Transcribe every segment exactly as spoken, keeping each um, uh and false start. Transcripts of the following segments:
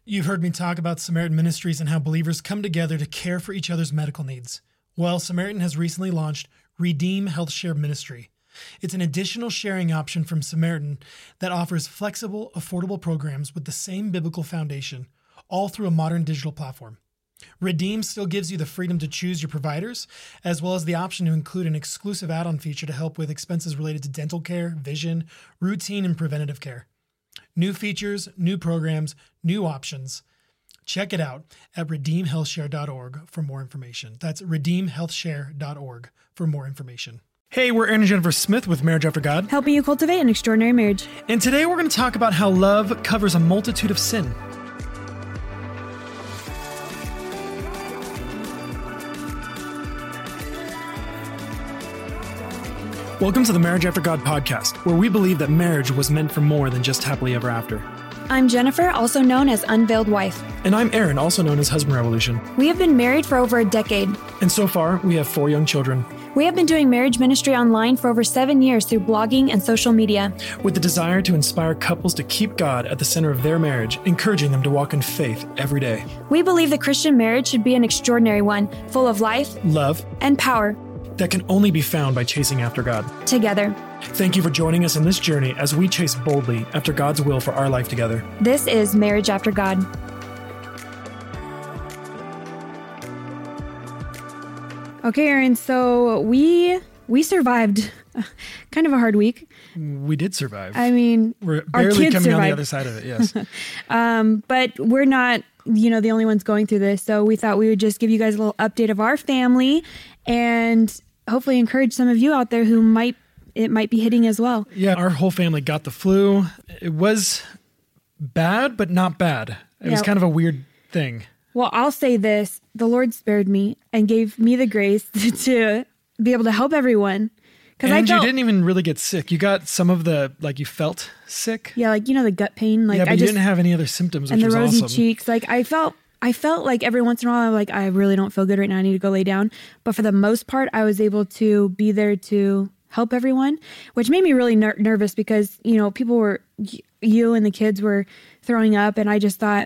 You've heard me talk about Samaritan Ministries and how believers come together to care for each other's medical needs. Well, Samaritan has recently launched Redeem Health Share Ministry. It's an additional sharing option from Samaritan that offers flexible, affordable programs with the same biblical foundation, all through a modern digital platform. Redeem still gives you the freedom to choose your providers, as well as the option to include an exclusive add-on feature to help with expenses related to dental care, vision, routine, and preventative care. New features, new programs, new options. Check it out at redeem health share dot org for more information. That's redeem health share dot org for more information. Hey, we're Aaron and Jennifer Smith with Marriage After God. Helping you cultivate an extraordinary marriage. And today we're going to talk about how love covers a multitude of sin. Welcome to the Marriage After God podcast, where we believe that marriage was meant for more than just happily ever after. I'm Jennifer, also known as Unveiled Wife. And I'm Aaron, also known as Husband Revolution. We have been married for over a decade. And so far, we have four young children. We have been doing marriage ministry online for over seven years through blogging and social media. With the desire to inspire couples to keep God at the center of their marriage, encouraging them to walk in faith every day. We believe the Christian marriage should be an extraordinary one, full of life, love, and power. That can only be found by chasing after God. Together. Thank you for joining us in this journey as we chase boldly after God's will for our life together. This is Marriage After God. Okay, Aaron, so we we survived kind of a hard week. We did survive. I mean, we're our barely kids coming survived. on the other side of it, yes. um, but we're not, you know, the only ones going through this. So we thought we would just give you guys a little update of our family and hopefully encourage some of you out there who might, it might be hitting as well. Yeah, our whole family got the flu. It was bad, but not bad. It yeah. was kind of a weird thing. Well, I'll say this, the Lord spared me and gave me the grace to be able to help everyone. And I felt, you didn't even really get sick. You got some of the, like you felt sick. Yeah, like, you know, the gut pain. Like yeah, but I you just, didn't have any other symptoms, which and the was rosy awesome. cheeks. Like I felt, I felt like every once in a while, I'm like, I really don't feel good right now. I need to go lay down. But for the most part, I was able to be there to help everyone, which made me really ner- nervous because, you know, people were, you and the kids were throwing up. And I just thought,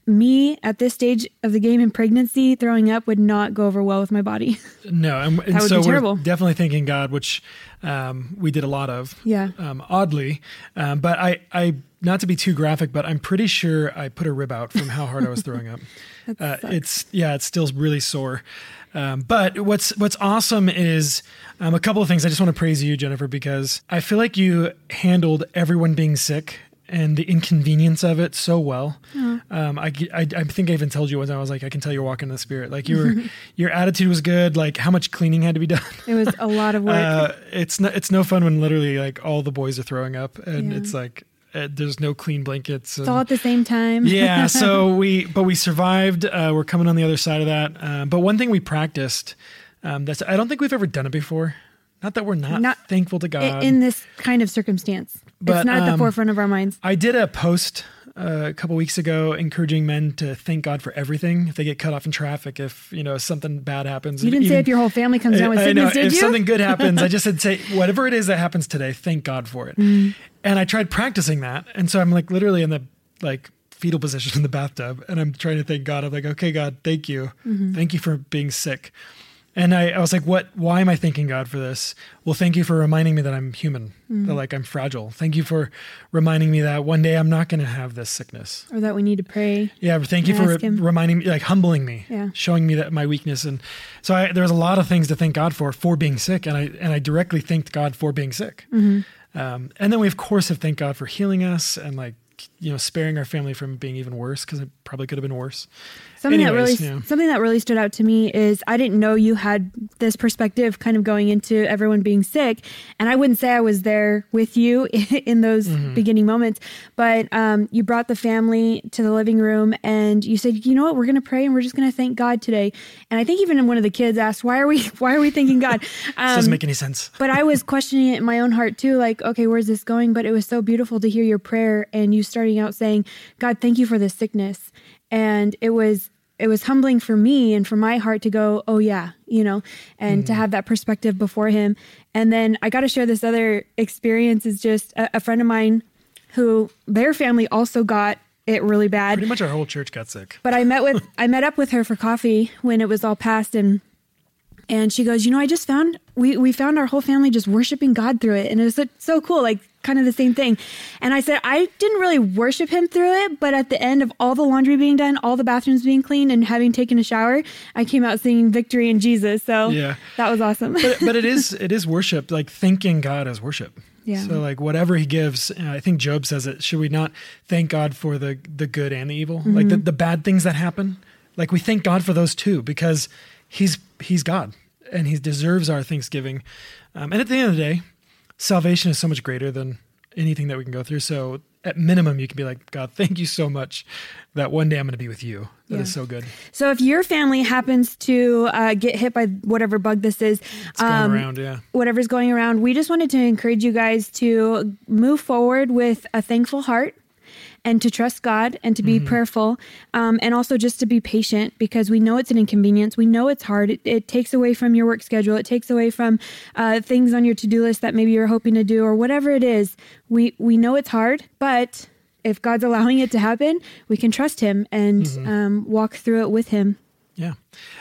me at this stage of the game in pregnancy, throwing up would not go over well with my body. No, and, and that would so be terrible. We're definitely thanking God, which um, we did a lot of. Yeah. Um, oddly, um, but I, I, not to be too graphic, but I'm pretty sure I put a rib out from how hard I was throwing up. uh, it's yeah, it's still really sore. Um, but what's what's awesome is um, a couple of things. I just want to praise you, Jennifer, because I feel like you handled everyone being sick and the inconvenience of it so well. Oh. Um, I, I, I think I even told you once, I was like, I can tell you're walking in the Spirit. Like you were, your attitude was good. Like how much cleaning had to be done. It was a lot of work. Uh, it's no, it's no fun when literally like all the boys are throwing up and yeah. it's like, uh, there's no clean blankets. And, it's all at the same time. yeah. So we, but we survived. Uh, we're coming on the other side of that. Uh, but one thing we practiced, um, that's, I don't think we've ever done it before. Not that we're not, not thankful to God. In this kind of circumstance. But, it's not at the um, forefront of our minds. I did a post uh, a couple weeks ago encouraging men to thank God for everything. If they get cut off in traffic, if you know something bad happens. You didn't even, say if your whole family comes down with I, sickness, I know, did if you? If something good happens, I just said, say, whatever it is that happens today, thank God for it. Mm. And I tried practicing that. And so I'm like literally in the like fetal position in the bathtub and I'm trying to thank God. I'm like, okay, God, thank you. Mm-hmm. Thank you for being sick. And I, I was like, what, why am I thanking God for this? Well, thank you for reminding me that I'm human, mm. that like I'm fragile. Thank you for reminding me that one day I'm not going to have this sickness. Or that we need to pray. Yeah. Thank you for re- reminding me, like humbling me, yeah. showing me that my weakness. And so I, there's a lot of things to thank God for, for being sick. And I, and I directly thanked God for being sick. Mm-hmm. Um, and then we of course have thanked God for healing us and like, you know, sparing our family from being even worse because it probably could have been worse. Something Anyways, that really, yeah. something that really stood out to me is I didn't know you had this perspective kind of going into everyone being sick. And I wouldn't say I was there with you in those mm-hmm. beginning moments, but um, you brought the family to the living room and you said, you know what, we're going to pray and we're just going to thank God today. And I think even one of the kids asked, why are we, why are we thanking God? Um, this doesn't make any sense. But I was questioning it in my own heart too. Like, okay, where's this going? But it was so beautiful to hear your prayer and you starting out saying, God, thank you for this sickness. And it was, it was humbling for me and for my heart to go, oh yeah, you know, and mm. to have that perspective before him. And then I got to share this other experience is just a, a friend of mine who their family also got it really bad. Pretty much our whole church got sick. But I met with I met up with her for coffee when it was all past, and and she goes, you know, I just found we we found our whole family just worshiping God through it, and it was so, so cool, like kind of the same thing. And I said, I didn't really worship him through it, but at the end of all the laundry being done, all the bathrooms being cleaned, and having taken a shower, I came out singing victory in Jesus. So yeah. That was awesome. but, but it is it is worship, like thanking God as worship. Yeah. So like whatever he gives, I think Job says it, should we not thank God for the the good and the evil? Mm-hmm. Like the, the bad things that happen, like we thank God for those too, because he's he's God and he deserves our thanksgiving. Um, and at the end of the day, salvation is so much greater than anything that we can go through. So at minimum, you can be like, God, thank you so much that one day I'm going to be with you. That yeah. is so good. So if your family happens to uh, get hit by whatever bug this is, it's going um, around, yeah. whatever's going around, we just wanted to encourage you guys to move forward with a thankful heart, and to trust God and to be mm-hmm. prayerful, um, and also just to be patient, because we know it's an inconvenience. We know it's hard. It, it takes away from your work schedule. It takes away from uh, things on your to-do list that maybe you're hoping to do, or whatever it is. We we know it's hard, but if God's allowing it to happen, we can trust him and mm-hmm. um, walk through it with him. Yeah.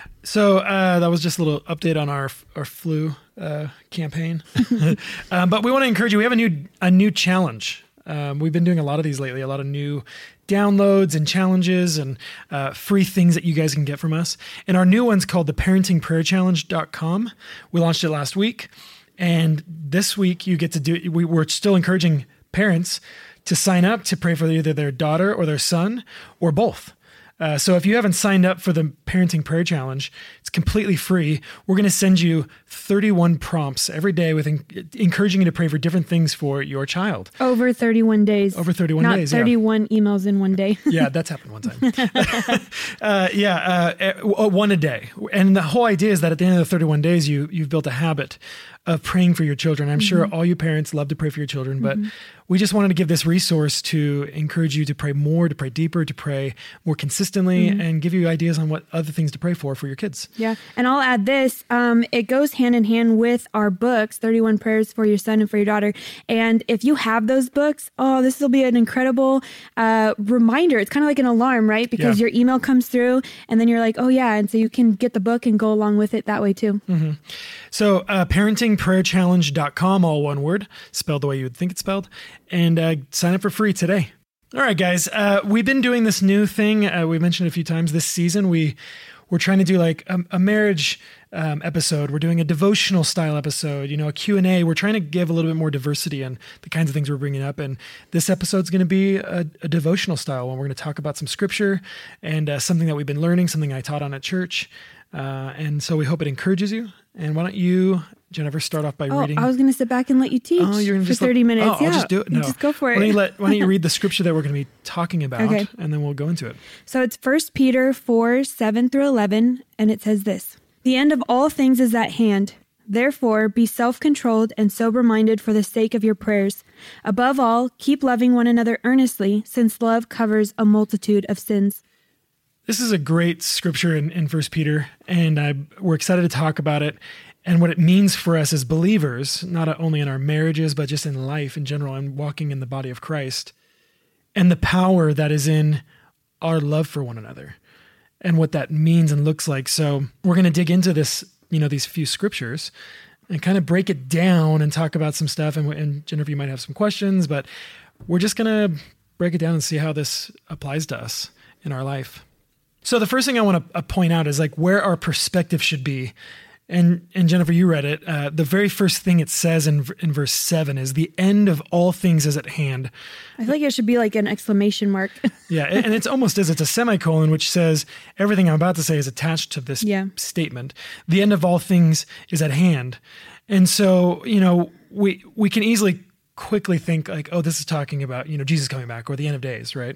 So uh, that was just a little update on our our flu uh, campaign. um, but we want to encourage you. We have a new a new challenge. Um, we've been doing a lot of these lately, a lot of new downloads and challenges and uh, free things that you guys can get from us. And our new one's called the parenting prayer challenge dot com. We launched it last week. And this week you get to do, we, we're still encouraging parents to sign up to pray for either their daughter or their son or both. Uh, so if you haven't signed up for the Parenting Prayer Challenge, it's completely free. We're going to send you thirty-one prompts every day with en- encouraging you to pray for different things for your child. Over thirty-one days. Over thirty-one Not days, thirty-one yeah. emails in one day. Yeah, that's happened one time. uh, yeah, uh, one a day. And the whole idea is that at the end of the thirty-one days, you, you've built a habit of praying for your children. I'm mm-hmm. sure all you parents love to pray for your children, but mm-hmm. we just wanted to give this resource to encourage you to pray more, to pray deeper, to pray more consistently, mm-hmm. and give you ideas on what other things to pray for for your kids. Yeah. And I'll add this. Um, it goes hand in hand with our books, thirty-one Prayers for Your Son and for Your Daughter. And if you have those books, oh, this will be an incredible uh, reminder. It's kind of like an alarm, right? Because yeah. your email comes through and then you're like, oh yeah. And so you can get the book and go along with it that way too. Mm-hmm. So uh, parenting prayer challenge dot com, all one word, spelled the way you would think it's spelled, and uh, sign up for free today. All right, guys, uh, we've been doing this new thing. Uh, we mentioned a few times this season. We, we're trying to do like a, a marriage um, episode. We're doing a devotional style episode, you know, a Q and A. We're trying to give a little bit more diversity in the kinds of things we're bringing up. And this episode's going to be a, a devotional style one. We're going to talk about some scripture and uh, something that we've been learning, something I taught on at church. Uh, and so we hope it encourages you. And why don't you, Jennifer, start off by oh, reading? I was going to sit back and let you teach oh, you're gonna for just thirty let, minutes. Oh, yeah, I'll just do it. No, just go for it. Why don't, you let, why don't you read the scripture that we're going to be talking about, okay. and then we'll go into it. So it's First Peter four, seven through eleven, and it says this: "The end of all things is at hand. Therefore, be self-controlled and sober-minded for the sake of your prayers. Above all, keep loving one another earnestly, since love covers a multitude of sins." This is a great scripture in, in First Peter, and I, we're excited to talk about it and what it means for us as believers, not only in our marriages, but just in life in general and walking in the body of Christ, and the power that is in our love for one another and what that means and looks like. So we're going to dig into this, you know, these few scriptures and kind of break it down and talk about some stuff. And, and Jennifer, you might have some questions, but we're just going to break it down and see how this applies to us in our life. So the first thing I want to point out is like where our perspective should be. And and Jennifer, you read it. Uh, the very first thing it says in in verse seven is the end of all things is at hand. I feel like it should be like an exclamation mark. Yeah, and it's almost as it's a semicolon, which says everything I'm about to say is attached to this yeah. statement. The end of all things is at hand. And so, you know, we we can easily quickly think like, oh, this is talking about, you know, Jesus coming back or the end of days, right?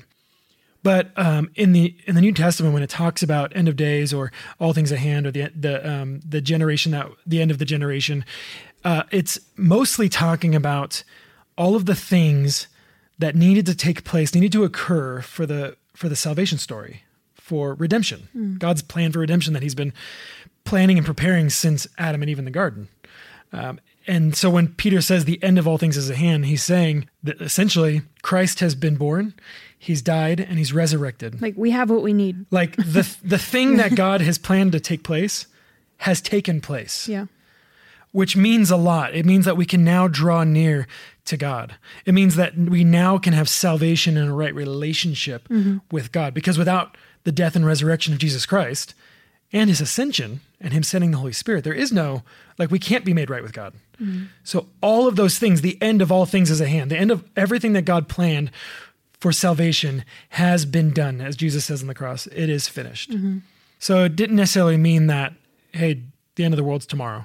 But um, in the in the New Testament, when it talks about end of days or all things at hand or the the um, the generation that the end of the generation, uh, it's mostly talking about all of the things that needed to take place, needed to occur for the for the salvation story, for redemption, mm. God's plan for redemption that He's been planning and preparing since Adam and Eve in the garden. Um, and so when Peter says the end of all things is at hand, he's saying that essentially Christ has been born. He's died and he's resurrected. Like we have what we need. Like the the thing that God has planned to take place has taken place. Yeah. Which means a lot. It means that we can now draw near to God. It means that we now can have salvation and a right relationship mm-hmm. with God. Because without the death and resurrection of Jesus Christ and his ascension and him sending the Holy Spirit, there is no, like we can't be made right with God. Mm-hmm. So all of those things, the end of all things is at hand. The end of everything that God planned for salvation has been done. As Jesus says on the cross, it is finished. Mm-hmm. So it didn't necessarily mean that, hey, the end of the world's tomorrow.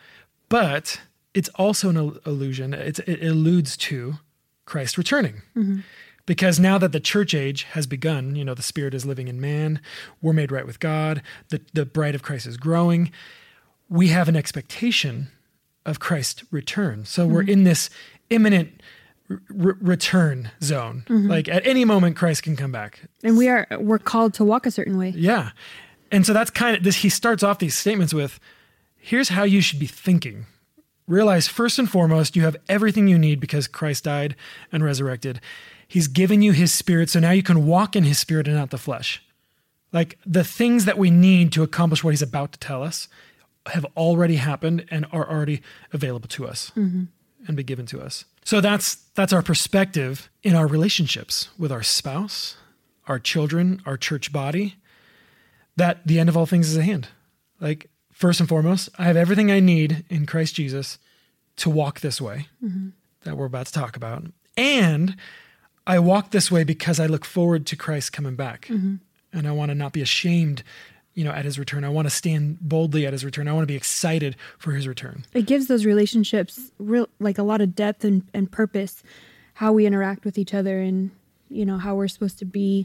But it's also an illusion. It's, it alludes to Christ returning. Mm-hmm. Because now that the church age has begun, you know, the Spirit is living in man, we're made right with God, the, the bride of Christ is growing, we have an expectation of Christ's return. So mm-hmm. we're in this imminent r- return zone. Mm-hmm. Like at any moment, Christ can come back. And we are, we're called to walk a certain way. Yeah. And so that's kind of this, he starts off these statements with, here's how you should be thinking. Realize first and foremost, you have everything you need because Christ died and resurrected. He's given you his Spirit, so now you can walk in his Spirit and not the flesh. Like the things that we need to accomplish what he's about to tell us have already happened and are already available to us mm-hmm. and be given to us. So that's that's our perspective in our relationships with our spouse, our children, our church body, that the end of all things is at hand. Like, first and foremost, I have everything I need in Christ Jesus to walk this way mm-hmm. that we're about to talk about. And I walk this way because I look forward to Christ coming back. Mm-hmm. And I want to not be ashamed, you know, at his return. I want to stand boldly at his return. I want to be excited for his return. It gives those relationships real, like a lot of depth and, and purpose, how we interact with each other and, you know, how we're supposed to be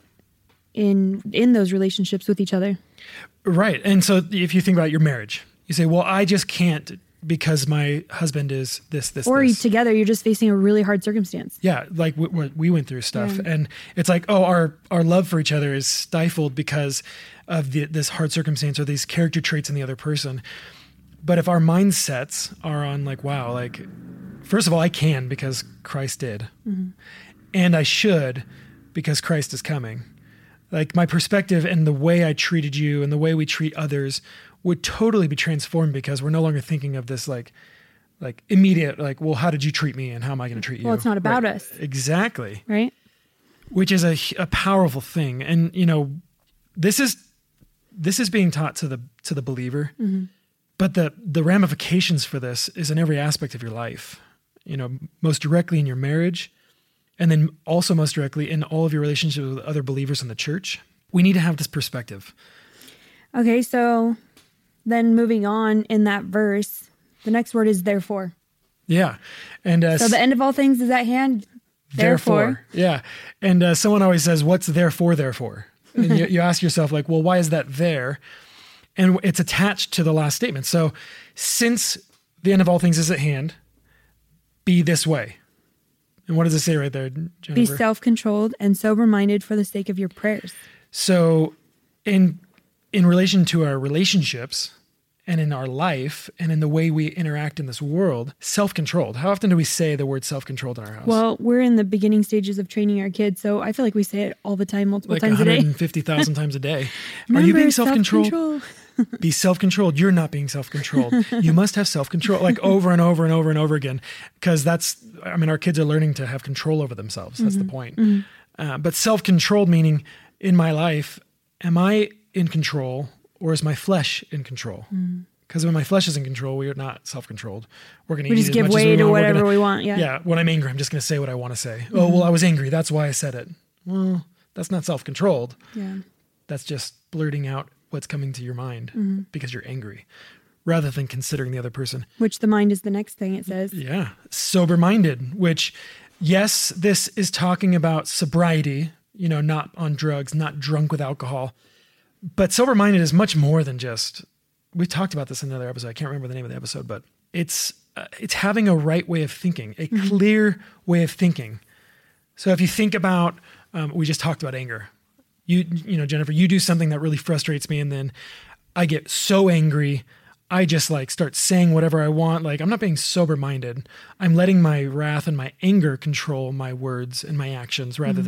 in in those relationships with each other. Right. And so if you think about your marriage, you say, well, I just can't because my husband is this, this, or this. together, you're just facing a really hard circumstance. Yeah. Like we, we went through stuff Yeah. and it's like, oh, our, our love for each other is stifled because of the, this hard circumstance or these character traits in the other person. But if our mindsets are on like, wow, like, first of all, I can because Christ did. Mm-hmm. And I should because Christ is coming. Like my perspective and the way I treated you and the way we treat others would totally be transformed because we're no longer thinking of this like, like immediate, like, well, how did you treat me and how am I going to treat you? Well, it's not about right. us. Exactly. Right. Which is a, a powerful thing. And, you know, this is, this is being taught to the, to the believer, mm-hmm. but the, the ramifications for this is in every aspect of your life, you know, most directly in your marriage. And then also most directly in all of your relationships with other believers in the church. We need to have this perspective. Okay, so then moving on in that verse, the next word is therefore. Yeah. And uh, so the end of all things is at hand. Therefore. therefore yeah. And uh, someone always says, what's therefore, therefore? And you, you ask yourself like, well, why is that there? And it's attached to the last statement. So since the end of all things is at hand, be this way. And what does it say right there, Jennifer? Be self-controlled and sober-minded for the sake of your prayers. So in in relation to our relationships and in our life and in the way we interact in this world, self-controlled. How often do we say the word self-controlled in our house? Well, we're in the beginning stages of training our kids, so I feel like we say it all the time, multiple like times a day. one hundred fifty thousand times a day. Remember, Are you being self-controlled? self-control. Be self-controlled. You're not being self-controlled. You must have self-control, like over and over and over and over again. Because that's, I mean, our kids are learning to have control over themselves. That's mm-hmm. the point. Mm-hmm. Uh, but self-controlled meaning in my life, am I in control or is my flesh in control? Because mm-hmm. when my flesh is in control, we are not self-controlled. We're going to we eat just as give much way as we to want. whatever gonna, we want. Yeah. Yeah. When I'm angry, I'm just going to say what I want to say. Mm-hmm. Oh, well, I was angry. That's why I said it. Well, that's not self-controlled. Yeah. That's just blurting out what's coming to your mind mm-hmm. because you're angry rather than considering the other person. Which the mind is the next thing it says. Yeah. Sober-minded, which, yes, this is talking about sobriety, you know, not on drugs, not drunk with alcohol. But sober-minded is much more than just, we talked about this in another episode. I can't remember the name of the episode, but it's uh, it's having a right way of thinking, a mm-hmm. clear way of thinking. So if you think about, um, we just talked about anger. You, you know, Jennifer, you do something that really frustrates me and then I get so angry. I just like start saying whatever I want. Like I'm not being sober-minded. I'm letting my wrath and my anger control my words and my actions rather mm-hmm. than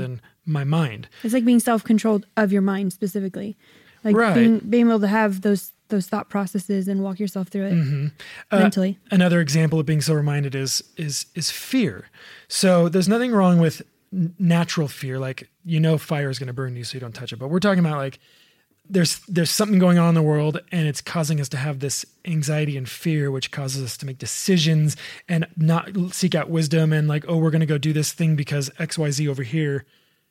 my mind. It's like being self-controlled of your mind specifically. Like Right. being, being able to have those those thought processes and walk yourself through it Mm-hmm. mentally. Uh, another example of being sober-minded is is is fear. So there's nothing wrong with n- natural fear, like you know fire is going to burn you, so you don't touch it. But we're talking about like there's there's something going on in the world, and it's causing us to have this anxiety and fear, which causes us to make decisions and not seek out wisdom. And like, oh, we're going to go do this thing because X Y Z over here.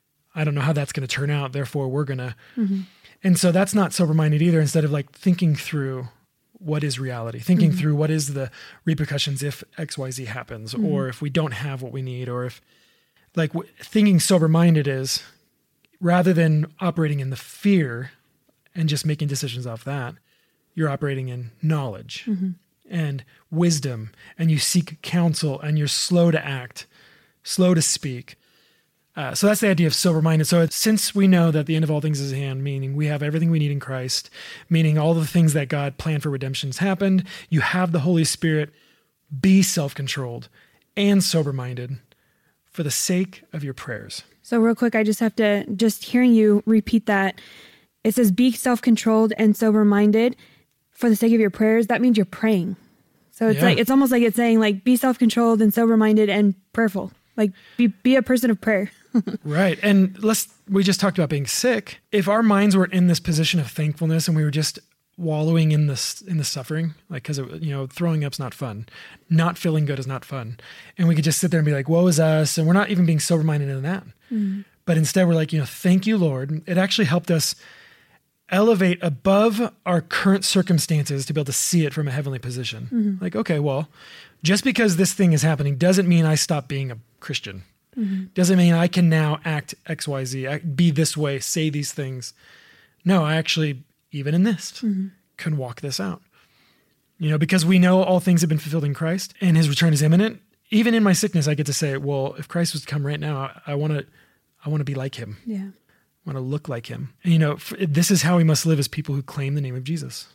I don't know how that's going to turn out. Therefore, we're going to. Mm-hmm. And so that's not sober-minded either. Instead of like thinking through what is reality, thinking Mm-hmm. through what is the repercussions if X Y Z happens, Mm-hmm. or if we don't have what we need, or if like w- thinking sober-minded is rather than operating in the fear and just making decisions off that, you're operating in knowledge Mm-hmm. and wisdom, and you seek counsel, and you're slow to act, slow to speak. Uh, so that's the idea of sober-minded. So it's, since we know that the end of all things is at hand, meaning we have everything we need in Christ, meaning all the things that God planned for redemption has happened, you have the Holy Spirit, be self-controlled and sober-minded for the sake of your prayers. So real quick, I just have to, just hearing you repeat that, it says be self-controlled and sober-minded for the sake of your prayers. That means you're praying. So it's Yeah. like, it's almost like it's saying like, be self-controlled and sober-minded and prayerful. Like be, be a person of prayer. Right. And let's, we just talked about being sick. If our minds were in this position of thankfulness and we were just wallowing in this, in the suffering, like, cause it, you know, throwing up's not fun. Not feeling good is not fun. And we could just sit there and be like, woe is us. And we're not even being sober-minded in that. Mm-hmm. But instead we're like, you know, thank you, Lord. It actually helped us elevate above our current circumstances to be able to see it from a heavenly position. Mm-hmm. Like, okay, well, just because this thing is happening doesn't mean I stop being a Christian. Mm-hmm. Doesn't mean I can now act X, Y, Z, act, be this way, say these things. No, I actually, even in this, Mm-hmm. can walk this out. You know, because we know all things have been fulfilled in Christ and his return is imminent. Even in my sickness, I get to say, well, if Christ was to come right now, I want to, I want to be like him. Yeah. I want to look like him. And, you know, f- this is how we must live as people who claim the name of Jesus.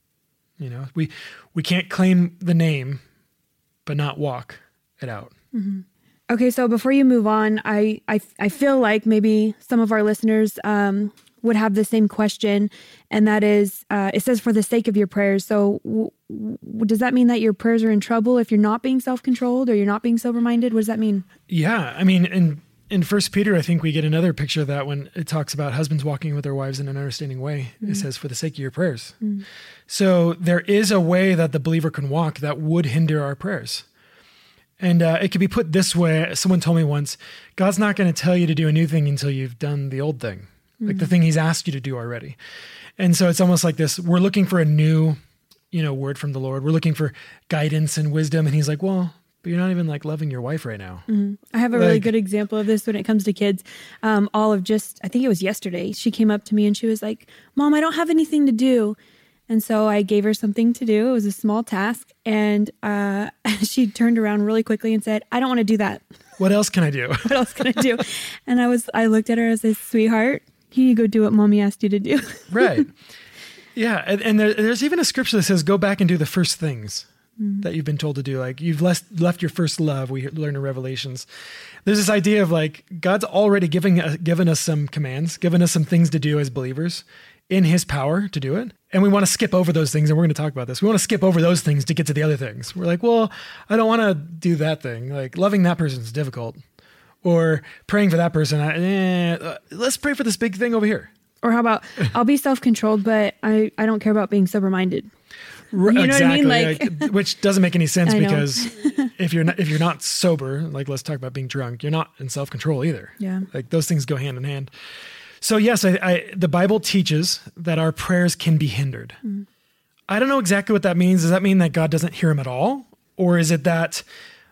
You know, we, we can't claim the name, but not walk it out. Mm-hmm. Okay, so before you move on, I, I I feel like maybe some of our listeners um, would have the same question, and that is, uh, it says for the sake of your prayers. So w- w- does that mean that your prayers are in trouble if you're not being self-controlled or you're not being sober-minded? What does that mean? Yeah, I mean, in in First Peter, I think we get another picture of that when it talks about husbands walking with their wives in an understanding way. Mm-hmm. It says, for the sake of your prayers. Mm-hmm. So there is a way that the believer can walk that would hinder our prayers. And uh, it could be put this way. Someone told me once, God's not going to tell you to do a new thing until you've done the old thing, mm-hmm. like the thing he's asked you to do already. And so it's almost like this, we're looking for a new, you know, word from the Lord. We're looking for guidance and wisdom. And he's like, well, but you're not even like loving your wife right now. Mm-hmm. I have a like, really good example of this when it comes to kids. Um, Olive just, I think it was yesterday, she came up to me and she was like, Mom, I don't have anything to do. And so I gave her something to do. It was a small task. And uh, she turned around really quickly and said, I don't want to do that. What else can I do? What else can I do? And I was, I looked at her as a sweetheart. You need to go do what Mommy asked you to do. Right. Yeah. And, and there, there's even a scripture that says, go back and do the first things mm-hmm. that you've been told to do. Like you've left, left your first love. We learn in Revelations. There's this idea of like, God's already giving, uh, given us some commands, given us some things to do as believers in his power to do it. And we want to skip over those things. And we're going to talk about this. We want to skip over those things to get to the other things. We're like, well, I don't want to do that thing. Like loving that person is difficult, or praying for that person. Eh, uh, let's pray for this big thing over here. Or how about, I'll be self-controlled, but I, I don't care about being sober-minded. You know exactly. what I mean? Like, like, which doesn't make any sense because if you're not, if you're not sober, like let's talk about being drunk, you're not in self-control either. Yeah. Like those things go hand in hand. So yes, I, I, the Bible teaches that our prayers can be hindered. Mm. I don't know exactly what that means. Does that mean that God doesn't hear them at all? Or is it that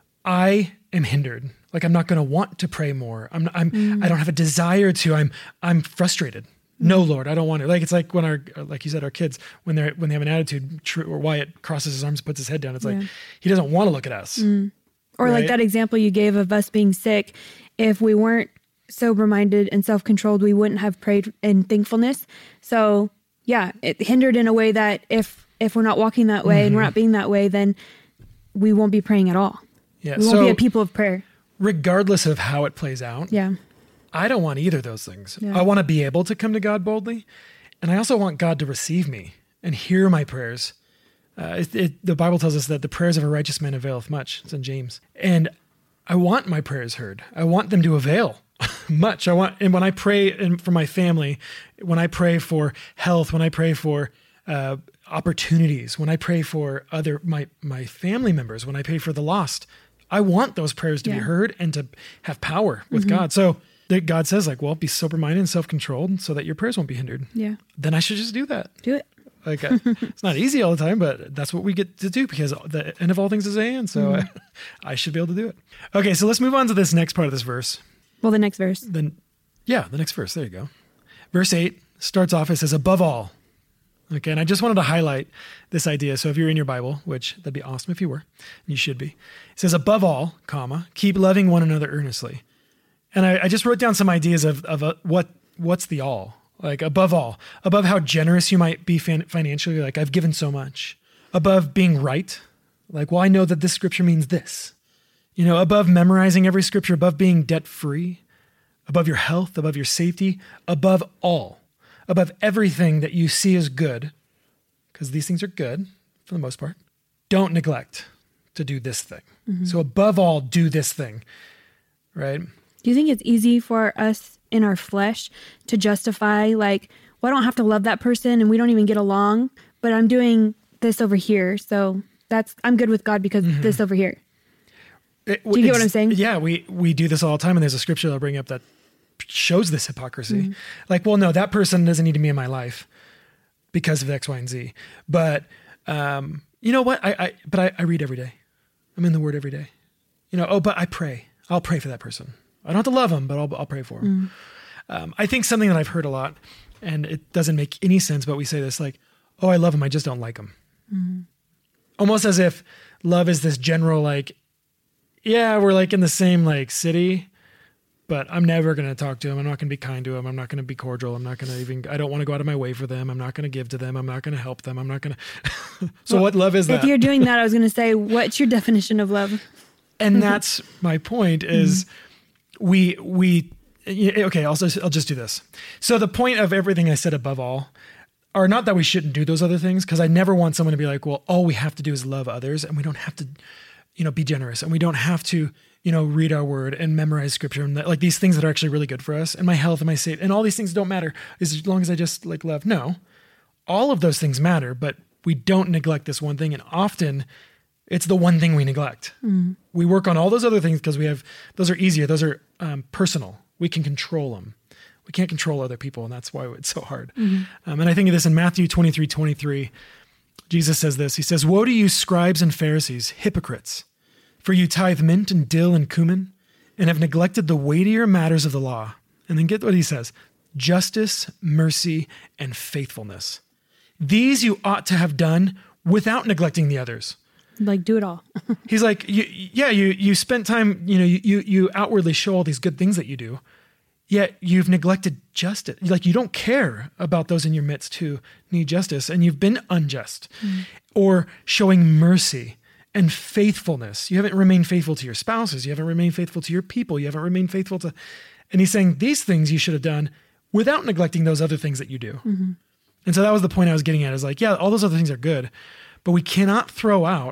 I am hindered? Like I'm not going to want to pray more. I'm, I'm, mm. I don't have a desire to, I'm, I'm frustrated. Mm. No, Lord, I don't want to. Like, it's like when our, like you said, our kids, when they're, when they have an attitude, or Wyatt crosses his arms, puts his head down. It's yeah. like, he doesn't want to look at us. Mm. Or right? Like that example you gave of us being sick. If we weren't sober-minded and self-controlled, we wouldn't have prayed in thankfulness. So yeah, it hindered in a way that if if we're not walking that way mm-hmm. and we're not being that way, then we won't be praying at all. Yeah, we won't so be a people of prayer. Regardless of how it plays out, yeah, I don't want either of those things. Yeah. I want to be able to come to God boldly, and I also want God to receive me and hear my prayers. Uh, it, it, the Bible tells us that the prayers of a righteous man availeth much. It's in James. And I want my prayers heard. I want them to avail much. I want, and when I pray and for my family, when I pray for health, when I pray for uh, opportunities, when I pray for other my my family members, when I pray for the lost, I want those prayers to Yeah. be heard and to have power with Mm-hmm. God. So that God says, like, well, be sober-minded and self-controlled so that your prayers won't be hindered. Yeah. Then I should just do that. Do it. Like, uh, it's not easy all the time, but that's what we get to do because the end of all things is a and. So Mm-hmm. I, I should be able to do it. Okay, so let's move on to this next part of this verse. Well, the next verse. Then, yeah, the next verse. There you go. Verse eight starts off, it says, above all. Okay, and I just wanted to highlight this idea. So if you're in your Bible, which that'd be awesome if you were, you should be. It says, above all, comma, keep loving one another earnestly. And I, I just wrote down some ideas of, of uh, what what's the all. Like above all, above how generous you might be fan- financially, like I've given so much. Above being right, like, well, I know that this scripture means this. You know, above memorizing every scripture, above being debt-free, above your health, above your safety, above all, above everything that you see as good, because these things are good for the most part, don't neglect to do this thing. Mm-hmm. So above all, do this thing, right? Do you think it's easy for us in our flesh to justify, like, well, I don't have to love that person and we don't even get along, but I'm doing this over here. So that's, I'm good with God because Mm-hmm. this over here. It- Do you get what I'm saying? Yeah, we, we do this all the time. And there's a scripture I'll bring up that shows this hypocrisy. Mm-hmm. Like, well, no, that person doesn't need to be in my life because of X, Y, and Z. But um, you know what? I, I but I, I read every day. I'm in the Word every day. You know, oh, but I pray. I'll pray for that person. I don't have to love them, but I'll, I'll pray for them. Mm. Um, I think something that I've heard a lot, and it doesn't make any sense, but we say this like, oh, I love them, I just don't like them. Mm-hmm. Almost as if love is this general, like, yeah, we're like in the same like city, but I'm never going to talk to him. I'm not going to be kind to him. I'm not going to be cordial. I'm not going to even, I don't want to go out of my way for them. I'm not going to give to them. I'm not going to help them. I'm not going to. So Well, what love is If that? you're doing that, I was going to say, what's your definition of love? And that's my point is we, we, okay, I'll just, I'll just do this. So the point of everything I said above all are not that we shouldn't do those other things. Cause I never want someone to be like, well, all we have to do is love others and we don't have to, you know, be generous and we don't have to, you know, read our word and memorize scripture and that, like these things that are actually really good for us and my health and my safety and all these things don't matter as long as I just like love. No, all of those things matter, but we don't neglect this one thing. And often it's the one thing we neglect. Mm. We work on all those other things because we have, those are easier. Those are um, personal. We can control them. We can't control other people. And that's why it's so hard. Mm-hmm. Um, and I think of this in Matthew twenty-three twenty-three, Jesus says this, he says, woe to you scribes and Pharisees, hypocrites, for you tithe mint and dill and cumin and have neglected the weightier matters of the law. And then get what he says, justice, mercy, and faithfulness. These you ought to have done without neglecting the others. Like, do it all. He's like, you, yeah, you you spent time, you know, you, you you outwardly show all these good things that you do, yet you've neglected justice. Like you don't care about those in your midst who need justice, and you've been unjust, mm. or showing mercy and faithfulness. You haven't remained faithful to your spouses. You haven't remained faithful to your people. You haven't remained faithful to, and he's saying these things you should have done without neglecting those other things that you do. Mm-hmm. And so that was the point I was getting at is like, yeah, all those other things are good, but we cannot throw out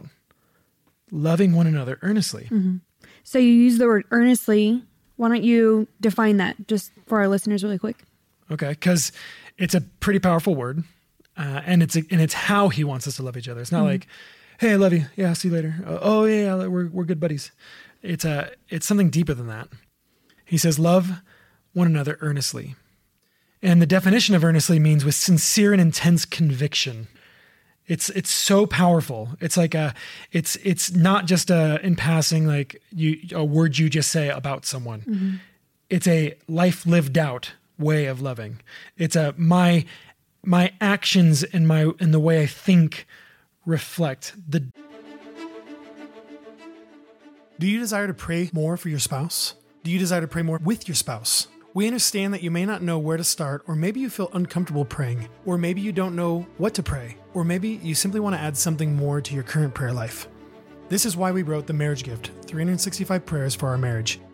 loving one another earnestly. Mm-hmm. So you use the word earnestly. Why don't you define that just for our listeners really quick? Okay. Cause it's a pretty powerful word. Uh, and it's, a, and it's how he wants us to love each other. It's not mm-hmm. like, hey, I love you. Yeah. I'll see you later. Uh, oh yeah, yeah. We're, we're good buddies. It's a, it's something deeper than that. He says, love one another earnestly. And the definition of earnestly means with sincere and intense conviction. It's it's so powerful. It's like a, it's it's not just a in passing like you a word you just say about someone. Mm-hmm. It's a life lived out way of loving. It's a my my actions and my and the way I think reflect the. Do you desire to pray more for your spouse? Do you desire to pray more with your spouse? We understand that you may not know where to start, or maybe you feel uncomfortable praying, or maybe you don't know what to pray, or maybe you simply want to add something more to your current prayer life. This is why we wrote The Marriage Gift, three hundred sixty-five Prayers for Our Marriage.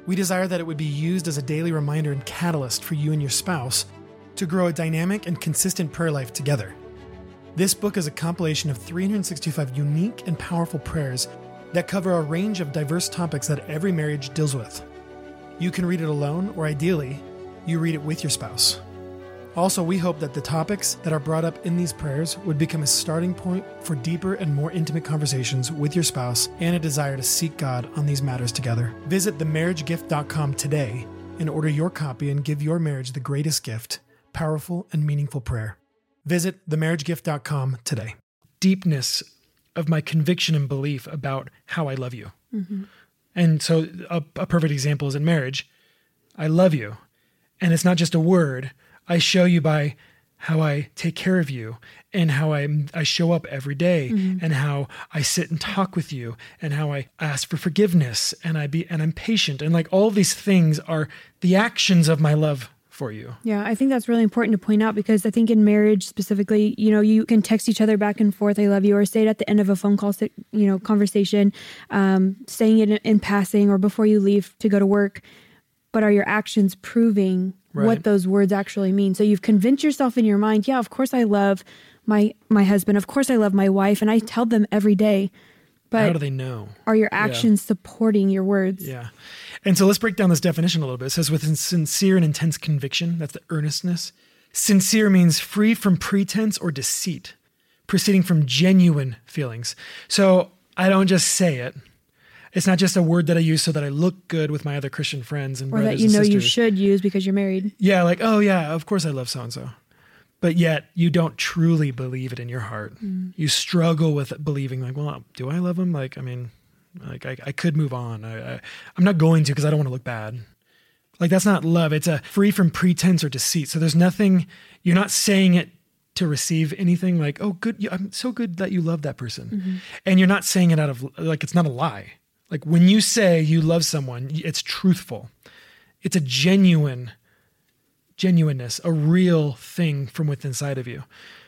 We desire that it would be used as a daily reminder and catalyst for you and your spouse to grow a dynamic and consistent prayer life together. This book is a compilation of three hundred sixty-five unique and powerful prayers that cover a range of diverse topics that every marriage deals with. You can read it alone, or ideally, you read it with your spouse. Also, we hope that the topics that are brought up in these prayers would become a starting point for deeper and more intimate conversations with your spouse and a desire to seek God on these matters together. Visit the marriage gift dot com today and order your copy and give your marriage the greatest gift, powerful and meaningful prayer. Visit the marriage gift dot com today. Deepness of my conviction and belief about how I love you. Mm-hmm. And so a, a perfect example is in marriage. I love you. And it's not just a word. I show you by how I take care of you and how I I show up every day, mm-hmm. and how I sit and talk with you and how I ask for forgiveness and I be and I'm patient, and like all of these things are the actions of my love for you. Yeah, I think that's really important to point out, because I think in marriage specifically, you know, you can text each other back and forth, I love you, or say it at the end of a phone call, you know, conversation, um, saying it in, in passing or before you leave to go to work. But are your actions proving right. what those words actually mean? So you've convinced yourself in your mind, yeah, of course I love my my husband. Of course I love my wife. And I tell them every day. But how do they know? Are your actions yeah. supporting your words? Yeah. And so let's break down this definition a little bit. It says, with sincere and intense conviction, that's the earnestness. Sincere means free from pretense or deceit, proceeding from genuine feelings. So I don't just say it. It's not just a word that I use so that I look good with my other Christian friends and or brothers that you know and sisters. You should use because you're married. Yeah, like, oh yeah, of course I love so-and-so. But yet you don't truly believe it in your heart. Mm. You struggle with believing, like, well, do I love him? Like, I mean, like I, I could move on. I, I, I'm not going to because I don't want to look bad. Like, that's not love. It's a free from pretense or deceit. So there's nothing, you're not saying it to receive anything like, oh, good, I'm so good that you love that person. Mm-hmm. And you're not saying it out of, like, it's not a lie. Like, when you say you love someone, it's truthful. It's a genuine, genuineness, a real thing from within inside of you.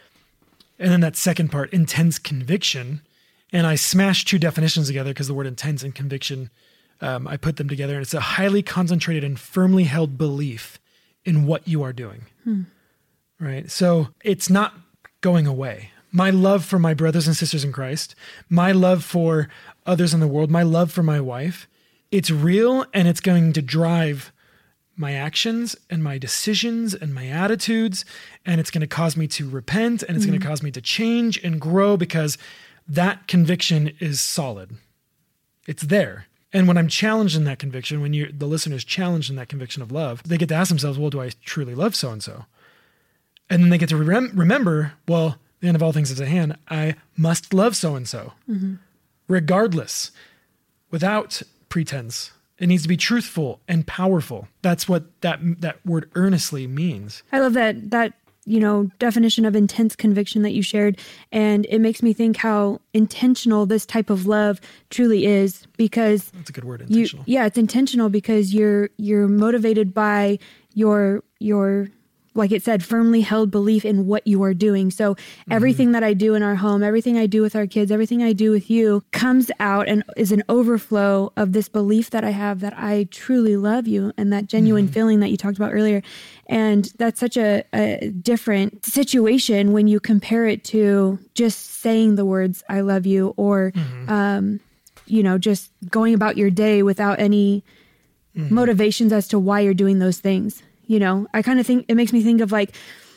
And then that second part, intense conviction. And I smashed two definitions together because the word intense and conviction, um, I put them together. And it's a highly concentrated and firmly held belief in what you are doing. Hmm. Right? So it's not going away. My love for my brothers and sisters in Christ, my love for others in the world, my love for my wife, it's real, and it's going to drive my actions and my decisions and my attitudes, and it's going to cause me to repent, and it's mm-hmm. going to cause me to change and grow, because that conviction is solid. It's there. And when I'm challenged in that conviction, when you the listener's challenged in that conviction of love, they get to ask themselves, well, do I truly love so-and-so? And then they get to rem- remember, well, the end of all things is at hand. I must love so-and-so, mm-hmm. regardless, without pretense. It needs to be truthful and powerful. That's what that that word earnestly means. I love that that you know definition of intense conviction that you shared, and it makes me think how intentional this type of love truly is. Because that's a good word, intentional. You, yeah, it's intentional because you're you're motivated by your your. like it said, firmly held belief in what you are doing. So everything mm-hmm. that I do in our home, everything I do with our kids, everything I do with you comes out and is an overflow of this belief that I have that I truly love you, and that genuine mm-hmm. feeling that you talked about earlier. And that's such a, a different situation when you compare it to just saying the words, I love you, or, mm-hmm. um, you know, just going about your day without any mm-hmm. motivations as to why you're doing those things. You know, I kind of think it makes me think of like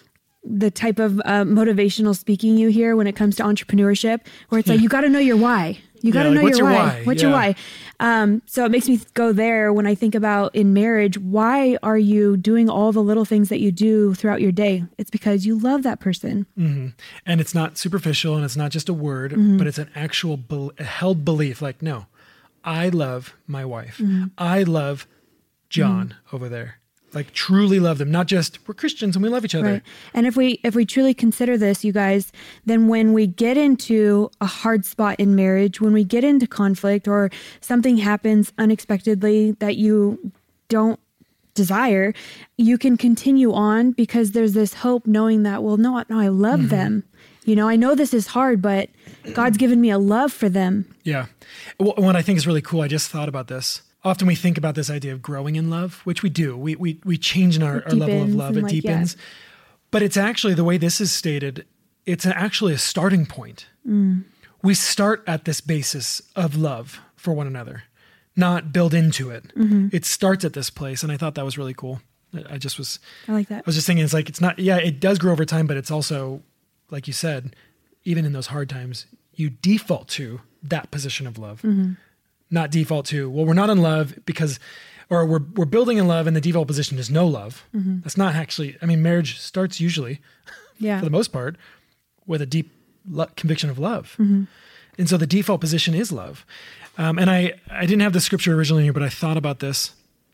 the type of uh, motivational speaking you hear when it comes to entrepreneurship, where it's yeah. like, you got to know your why. You got to yeah, like, know your, your why. why. What's yeah. your why? Um, so it makes me go there when I think about in marriage, why are you doing all the little things that you do throughout your day? It's because you love that person. Mm-hmm. And it's not superficial, and it's not just a word, mm-hmm. but it's an actual be- held belief. Like, no, I love my wife. Mm-hmm. I love John mm-hmm. over there. Like, truly love them, not just we're Christians and we love each other. Right. And if we if we truly consider this, you guys, then when we get into a hard spot in marriage, when we get into conflict or something happens unexpectedly that you don't desire, you can continue on because there's this hope knowing that, well, no, no, I love mm-hmm. them. You know, I know this is hard, but God's given me a love for them. Yeah. What I think is really cool, I just thought about this. often we think about this idea of growing in love, which we do. We we we change in our, our level of love. It like, deepens. Yeah. But it's actually, the way this is stated, it's an, actually a starting point. Mm. We start at this basis of love for one another, not build into it. Mm-hmm. It starts at this place. And I thought that was really cool. I just was, I like that. I was just thinking, it's like, it's not, yeah, it does grow over time, but it's also, like you said, even in those hard times, you default to that position of love, mm-hmm. not default to, well, we're not in love because, or we're, we're building in love and the default position is no love. Mm-hmm. That's not actually, I mean, marriage starts usually, yeah. for the most part, with a deep lo- conviction of love. Mm-hmm. And so the default position is love. Um, and I, I didn't have the scripture originally here, but I thought about this.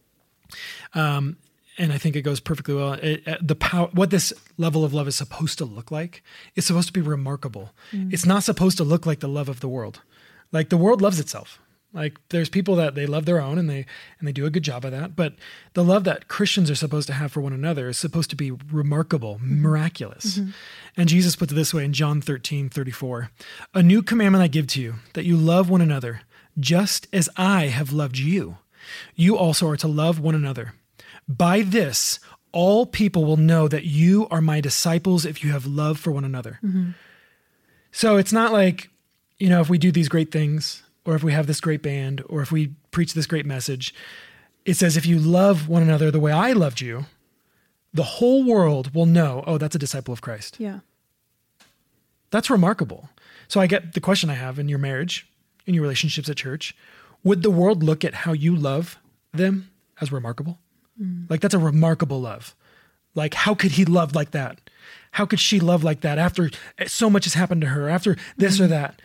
Um, and I think it goes perfectly well. It, uh, the power, what this level of love is supposed to look like, is supposed to be remarkable. Mm. It's not supposed to look like the love of the world. Like the world loves itself. Like there's people that they love their own and they and they do a good job of that. But the love that Christians are supposed to have for one another is supposed to be remarkable, mm-hmm. miraculous. Mm-hmm. And Jesus puts it this way in John thirteen thirty-four. A new commandment I give to you, that you love one another, just as I have loved you. You also are to love one another. By this, all people will know that you are my disciples if you have love for one another. Mm-hmm. So it's not like, you know, if we do these great things, or if we have this great band, or if we preach this great message, it says, if you love one another the way I loved you, the whole world will know, oh, that's a disciple of Christ. Yeah. That's remarkable. So I get the question I have in your marriage, in your relationships at church, would the world look at how you love them as remarkable? Mm. Like that's a remarkable love. Like how could he love like that? How could she love like that after so much has happened to her, after this mm. or that?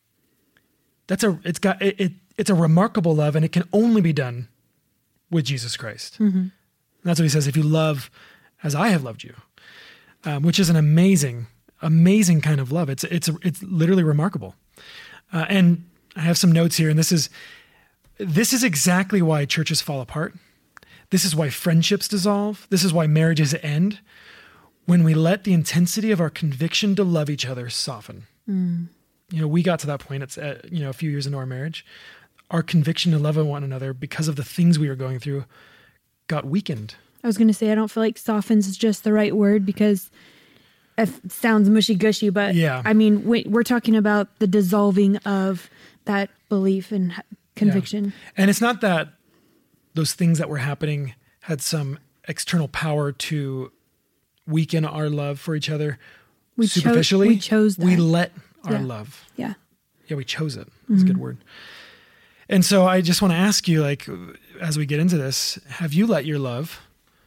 That's a, it's got, it, it, it's a remarkable love, and it can only be done with Jesus Christ. Mm-hmm. That's what he says, if you love as I have loved you, um, which is an amazing, amazing kind of love. It's, it's, it's literally remarkable. Uh, and I have some notes here, and this is, this is exactly why churches fall apart. This is why friendships dissolve. This is why marriages end, when we let the intensity of our conviction to love each other soften. Mm. You know, we got to that point, it's, uh, you know, a few years into our marriage, our conviction to love one another because of the things we were going through got weakened. I was going to say, I don't feel like softens is just the right word because it sounds mushy gushy, but yeah. I mean, we're talking about the dissolving of that belief and conviction. Yeah. And it's not that those things that were happening had some external power to weaken our love for each other. We superficially. Cho- we chose that. We let our yeah. love. Yeah. Yeah, we chose it. That's mm-hmm. a good word. And so I just want to ask you, like, as we get into this, have you let your love,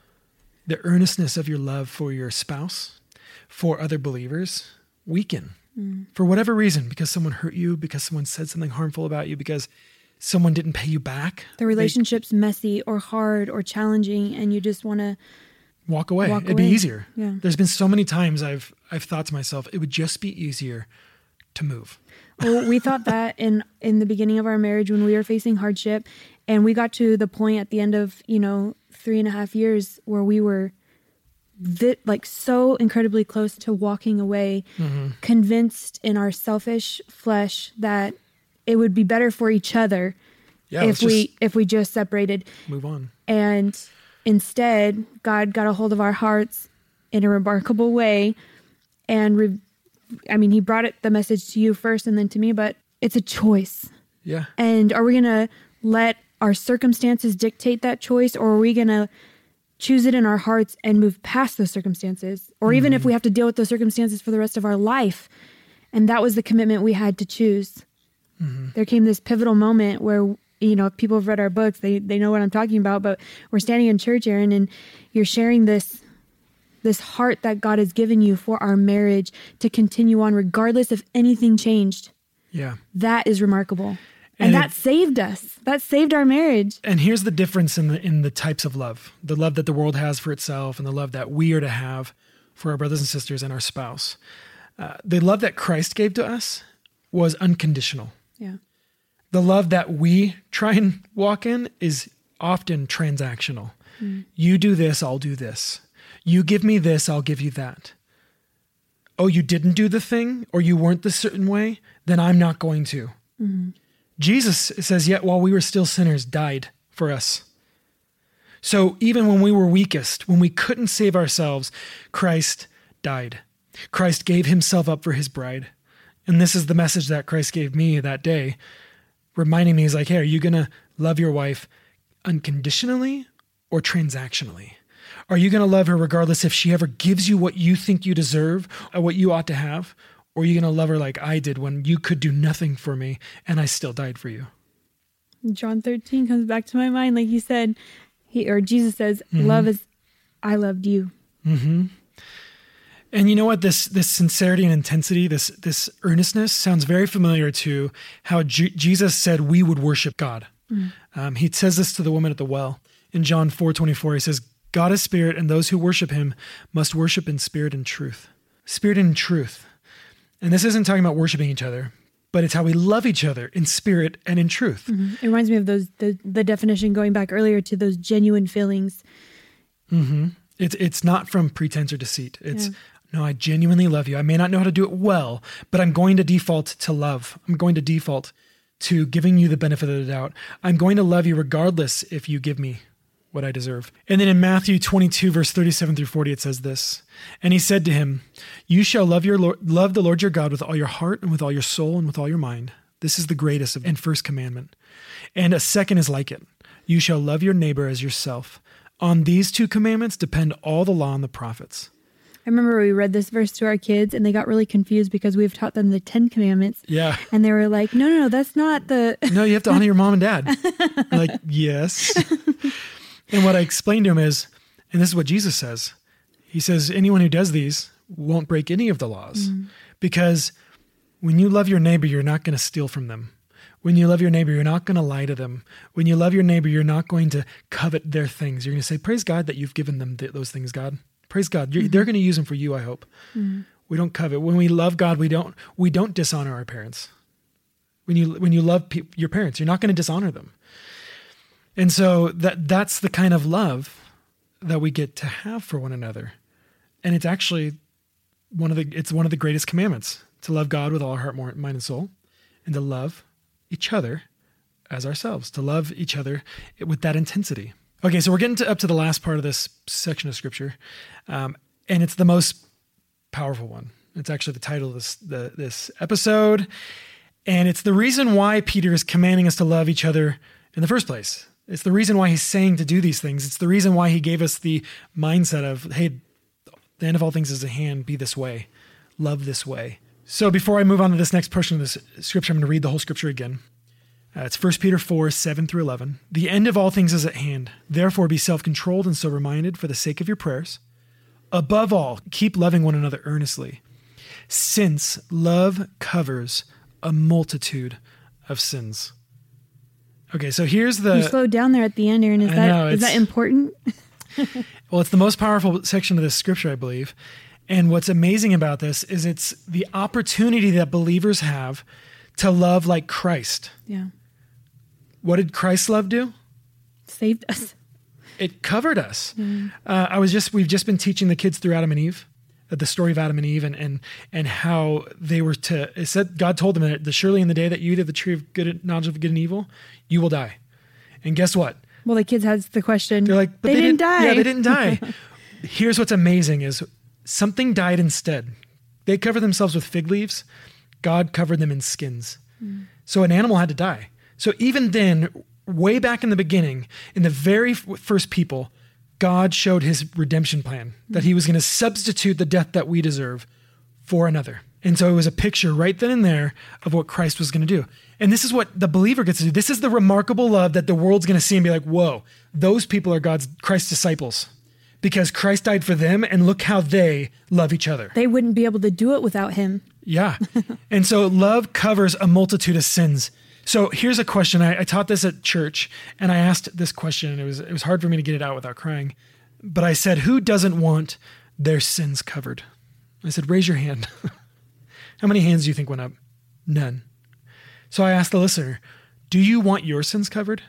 the earnestness of your love for your spouse, for other believers, weaken mm. for whatever reason? Because someone hurt you, because someone said something harmful about you, because someone didn't pay you back. The relationship's they, messy or hard or challenging, and you just want to walk away. Walk It'd away. be easier. Yeah. There's been so many times I've I've thought to myself, it would just be easier to move. Well, we thought that in, in the beginning of our marriage when we were facing hardship, and we got to the point at the end of, you know, three and a half years where we were vi- like so incredibly close to walking away, mm-hmm. convinced in our selfish flesh that it would be better for each other yeah, if we if we just separated. Move on. And instead, God got a hold of our hearts in a remarkable way, and re- I mean, he brought it, the message to you first and then to me, but it's a choice. Yeah. And are we going to let our circumstances dictate that choice, or are we going to choose it in our hearts and move past those circumstances? Or mm-hmm. even if we have to deal with those circumstances for the rest of our life. And that was the commitment we had to choose. Mm-hmm. There came this pivotal moment where, you know, if people have read our books, they, they know what I'm talking about, but we're standing in church, Aaron, and you're sharing this this heart that God has given you for our marriage to continue on regardless if anything changed. Yeah. That is remarkable. And, and that it, saved us. That saved our marriage. And here's the difference in the in the types of love. The love that the world has for itself and the love that we are to have for our brothers and sisters and our spouse. Uh, the love that Christ gave to us was unconditional. Yeah. The love that we try and walk in is often transactional. Mm. You do this, I'll do this. You give me this, I'll give you that. Oh, you didn't do the thing, or you weren't the certain way, then I'm not going to. Mm-hmm. Jesus says, yet while we were still sinners, died for us. So even when we were weakest, when we couldn't save ourselves, Christ died. Christ gave himself up for his bride. And this is the message that Christ gave me that day, reminding me, he's like, hey, are you going to love your wife unconditionally or transactionally? Are you going to love her regardless if she ever gives you what you think you deserve or what you ought to have? Or are you going to love her like I did when you could do nothing for me and I still died for you? John thirteen comes back to my mind. Like you said, he or Jesus says, mm-hmm. love is, I loved you. Mm-hmm. And you know what? This this sincerity and intensity, this this earnestness sounds very familiar to how G- Jesus said we would worship God. Mm. Um, he says this to the woman at the well. In John four twenty-four, he says, God is spirit, and those who worship him must worship in spirit and truth. Spirit and truth. And this isn't talking about worshiping each other, but it's how we love each other in spirit and in truth. Mm-hmm. It reminds me of those the, the definition going back earlier to those genuine feelings. Mm-hmm. It's it's not from pretense or deceit. It's, yeah. no, I genuinely love you. I may not know how to do it well, but I'm going to default to love. I'm going to default to giving you the benefit of the doubt. I'm going to love you regardless if you give me what I deserve. And then in Matthew twenty-two, verse thirty-seven through forty, it says this, and he said to him, you shall love your Lord, love the Lord your God with all your heart and with all your soul and with all your mind. This is the greatest and first commandment. And a second is like it. You shall love your neighbor as yourself. On these two commandments depend all the law and the prophets. I remember we read this verse to our kids and they got really confused because we've taught them the Ten Commandments. Yeah. And they were like, no, no, no, that's not the... No, you have to honor your mom and dad. I'm like, yes. And what I explained to him is, and this is what Jesus says, he says, anyone who does these won't break any of the laws. Mm. Because when you love your neighbor, you're not going to steal from them. When you love your neighbor, you're not going to lie to them. When you love your neighbor, you're not going to covet their things. You're going to say, praise God that you've given them th- those things, God. Praise God. Mm-hmm. They're going to use them for you, I hope. Mm-hmm. We don't covet. When we love God, we don't we don't dishonor our parents. When you when you love pe- your parents, you're not going to dishonor them. And so that that's the kind of love that we get to have for one another. And it's actually one of the it's one of the greatest commandments, to love God with all our heart, mind, and soul, and to love each other as ourselves, to love each other with that intensity. Okay, so we're getting to, up to the last part of this section of scripture, um, and it's the most powerful one. It's actually the title of this the, this episode, and it's the reason why Peter is commanding us to love each other in the first place. It's the reason why he's saying to do these things. It's the reason why he gave us the mindset of, hey, the end of all things is at hand, be this way, love this way. So before I move on to this next portion of this scripture, I'm going to read the whole scripture again. Uh, it's First Peter four, seven through eleven. The end of all things is at hand. Therefore, be self-controlled and sober-minded for the sake of your prayers. Above all, keep loving one another earnestly, since love covers a multitude of sins. Okay, so here's the... You slowed down there at the end, Aaron. Is, that, know, is that important? Well, it's the most powerful section of this scripture, I believe. And what's amazing about this is it's the opportunity that believers have to love like Christ. Yeah. What did Christ's love do? Saved us. It covered us. Mm. Uh, I was just, we've just been teaching the kids through Adam and Eve, uh, the story of Adam and Eve, and and and how they were to, it said, God told them that the, surely in the day that you eat of the tree of good knowledge of good and evil, you will die. And guess what? Well, the kids has the question. They're like, but they, they didn't, didn't die. Yeah, they didn't die. Here's what's amazing is something died instead. They covered themselves with fig leaves. God covered them in skins. Mm. So an animal had to die. So even then, way back in the beginning, in the very first people, God showed his redemption plan, that he was going to substitute the death that we deserve for another. And so it was a picture right then and there of what Christ was going to do. And this is what the believer gets to do. This is the remarkable love that the world's going to see and be like, whoa, those people are God's, Christ's disciples, because Christ died for them, and look how they love each other. They wouldn't be able to do it without him. Yeah. And so love covers a multitude of sins. So here's a question. I, I taught this at church, and I asked this question, and it was it was hard for me to get it out without crying. But I said, who doesn't want their sins covered? I said, raise your hand. How many hands do you think went up? None. So I asked the listener, do you want your sins covered?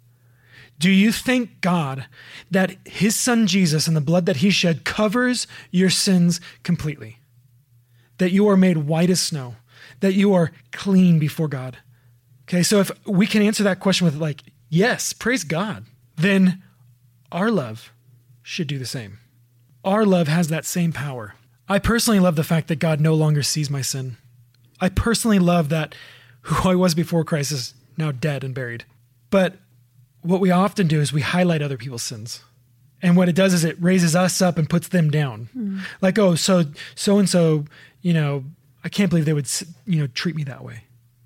Do you thank God that his son Jesus and the blood that he shed covers your sins completely? That you are made white as snow, that you are clean before God? Okay, so if we can answer that question with like, yes, praise God, then our love should do the same. Our love has that same power. I personally love the fact that God no longer sees my sin. I personally love that who I was before Christ is now dead and buried. But what we often do is we highlight other people's sins. And what it does is it raises us up and puts them down. Mm. Like, oh, so, so-and-so, you know, I can't believe they would, you know, treat me that way.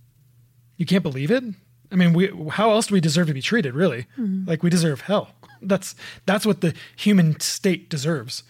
You can't believe it? I mean, we, how else do we deserve to be treated, really? Mm. Like, we deserve hell. That's, that's what the human state deserves.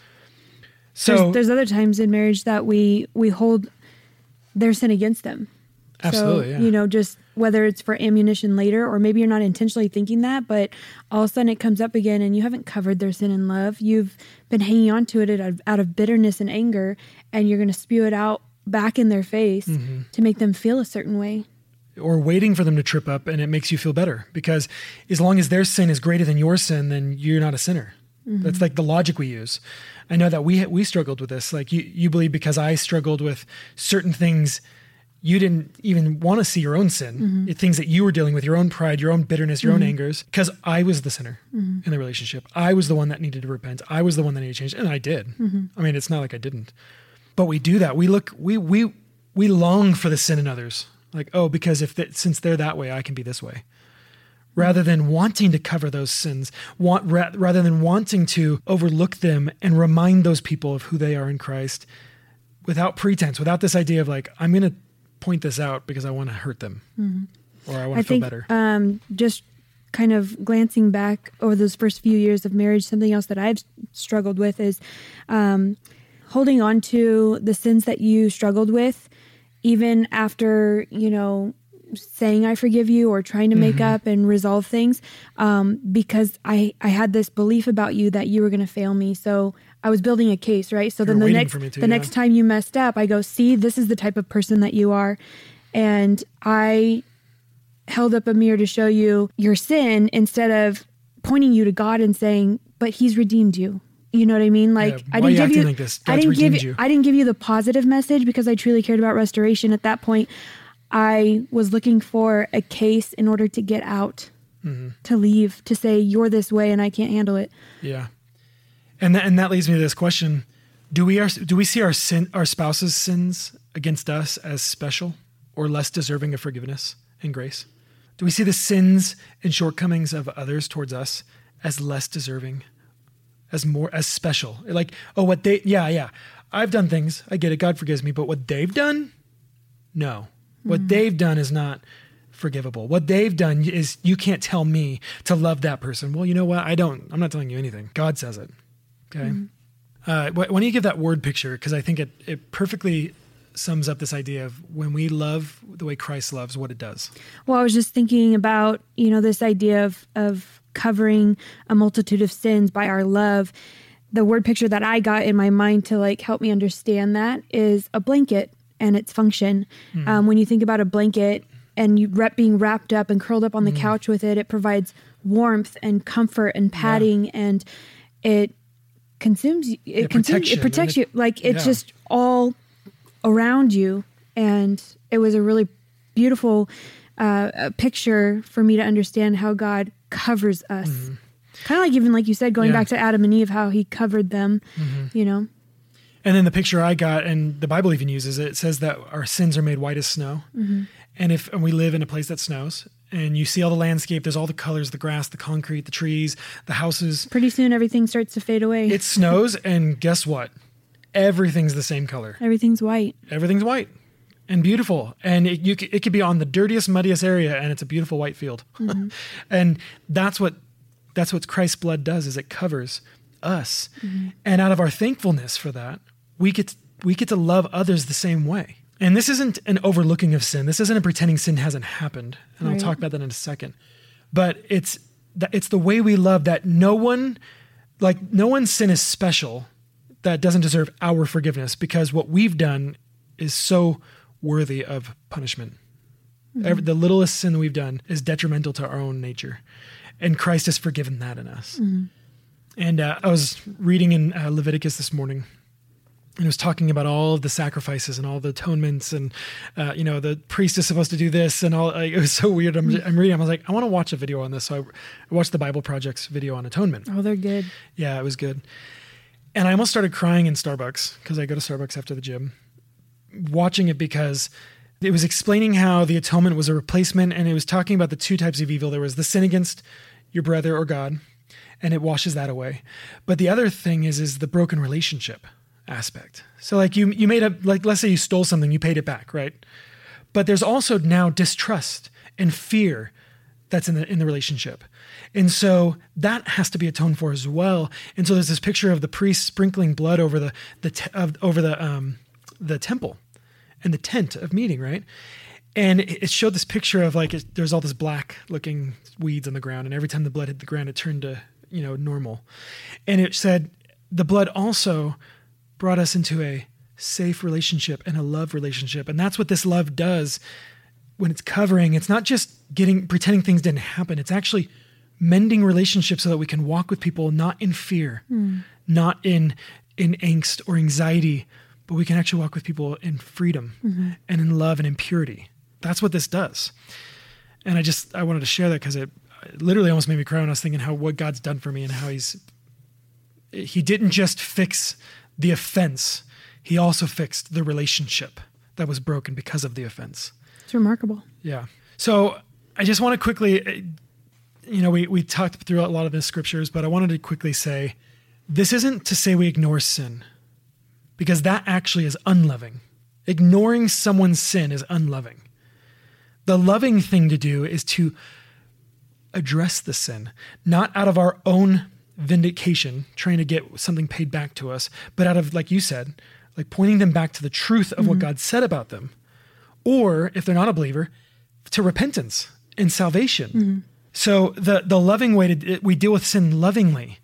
So there's, there's other times in marriage that we, we hold their sin against them. Absolutely. So, yeah. you know, just whether it's for ammunition later, or maybe you're not intentionally thinking that, but all of a sudden it comes up again and you haven't covered their sin in love. You've been hanging on to it out of, out of bitterness and anger, and you're going to spew it out back in their face mm-hmm. to make them feel a certain way. Or waiting for them to trip up, and it makes you feel better, because as long as their sin is greater than your sin, then you're not a sinner. Mm-hmm. That's like the logic we use. I know that we we struggled with this. Like you, you believe because I struggled with certain things, you didn't even want to see your own sin, mm-hmm. it, things that you were dealing with, your own pride, your own bitterness, your mm-hmm. own angers, because I was the sinner mm-hmm. in the relationship. I was the one that needed to repent. I was the one that needed to change, and I did. Mm-hmm. I mean, it's not like I didn't. But we do that. We look, we we we long for the sin in others. Like, oh, because if that, since they're that way, I can be this way. Rather than wanting to cover those sins, want, ra- rather than wanting to overlook them and remind those people of who they are in Christ without pretense, without this idea of like, I'm going to point this out because I want to hurt them mm-hmm. or I want to feel think, better. Um, just kind of glancing back over those first few years of marriage, something else that I've struggled with is um, holding on to the sins that you struggled with, even after, you know, saying I forgive you or trying to make mm-hmm. up and resolve things, um, because I, I had this belief about you that you were going to fail me. So I was building a case, right? So You're then the next to, the yeah. next time you messed up, I go, see, this is the type of person that you are. And I held up a mirror to show you your sin instead of pointing you to God and saying, but he's redeemed you. You know what I mean? Like yeah, I didn't give you, like this? I didn't give you. I didn't give you the positive message because I truly cared about restoration at that point. I was looking for a case in order to get out, mm-hmm. to leave, to say, you're this way and I can't handle it. Yeah. And that, and that leads me to this question. Do we, are, do we see our sin, our spouse's sins against us as special or less deserving of forgiveness and grace? Do we see the sins and shortcomings of others towards us as less deserving, as more, as special? Like, oh, what they, yeah, yeah. I've done things. I get it. God forgives me. But what they've done? No. What mm-hmm. they've done is not forgivable. What they've done is you can't tell me to love that person. Well, you know what? I don't. I'm not telling you anything. God says it. Okay. Mm-hmm. Uh, why don't you give that word picture? Because I think it, it perfectly sums up this idea of when we love the way Christ loves, what it does. Well, I was just thinking about, you know, this idea of, of covering a multitude of sins by our love. The word picture that I got in my mind to like help me understand that is a blanket and its function. Mm. Um, when you think about a blanket and you rep being wrapped up and curled up on the mm. couch with it, it provides warmth and comfort and padding, yeah. and it consumes you. It, it consumes, protects, it protects you. It, like it's yeah. just all around you. And it was a really beautiful uh, picture for me to understand how God covers us. Mm-hmm. Kind of like even like you said, going yeah. back to Adam and Eve, how he covered them, mm-hmm. you know. And then the picture I got, and the Bible even uses it, it says that our sins are made white as snow. Mm-hmm. And if and we live in a place that snows, and you see all the landscape, there's all the colors, the grass, the concrete, the trees, the houses. Pretty soon everything starts to fade away. It snows, and guess what? Everything's the same color. Everything's white. Everything's white and beautiful. And it, you, it could be on the dirtiest, muddiest area, and it's a beautiful white field. Mm-hmm. And that's what that's what Christ's blood does, is it covers us. Mm-hmm. And out of our thankfulness for that, we get to, we get to love others the same way. And this isn't an overlooking of sin. This isn't a pretending sin hasn't happened. And right. I'll talk about that in a second. But it's that it's the way we love that no one, like no one's sin is special that doesn't deserve our forgiveness, because what we've done is so worthy of punishment. Mm-hmm. Every, the littlest sin that we've done is detrimental to our own nature. And Christ has forgiven that in us. Mm-hmm. And uh, I was reading in uh, Leviticus this morning. And it was talking about all of the sacrifices and all the atonements and, uh, you know, the priest is supposed to do this and all. Like, it was so weird. I'm, I'm reading. I was like, I want to watch a video on this. So I, I watched the Bible Project's video on atonement. Oh, they're good. Yeah, it was good. And I almost started crying in Starbucks because I go to Starbucks after the gym, watching it because it was explaining how the atonement was a replacement. And it was talking about the two types of evil. There was the sin against your brother or God, and it washes that away. But the other thing is, is the broken relationship aspect. So like you, you made a, like, let's say you stole something, you paid it back, right? But there's also now distrust and fear that's in the, in the relationship. And so that has to be atoned for as well. And so there's this picture of the priest sprinkling blood over the, the, te- of, over the, um, the temple and the tent of meeting, right? And it showed this picture of like, it, there's all this black looking weeds on the ground. And every time the blood hit the ground, it turned to, you know, normal. And it said the blood also brought us into a safe relationship and a love relationship. And that's what this love does when it's covering. It's not just getting, pretending things didn't happen. It's actually mending relationships so that we can walk with people, not in fear, mm. not in, in angst or anxiety, but we can actually walk with people in freedom mm-hmm. and in love and in purity. That's what this does. And I just, I wanted to share that because it, it literally almost made me cry when I was thinking how, what God's done for me and how he's, he didn't just fix the offense, he also fixed the relationship that was broken because of the offense. It's remarkable. Yeah. So I just want to quickly, you know, we, we talked through a lot of the scriptures, but I wanted to quickly say, this isn't to say we ignore sin, because that actually is unloving. Ignoring someone's sin is unloving. The loving thing to do is to address the sin, not out of our own vindication, trying to get something paid back to us, but out of, like you said, like pointing them back to the truth of mm-hmm. what God said about them. Or if they're not a believer, to repentance and salvation. Mm-hmm. So the, the loving way to, we deal with sin lovingly,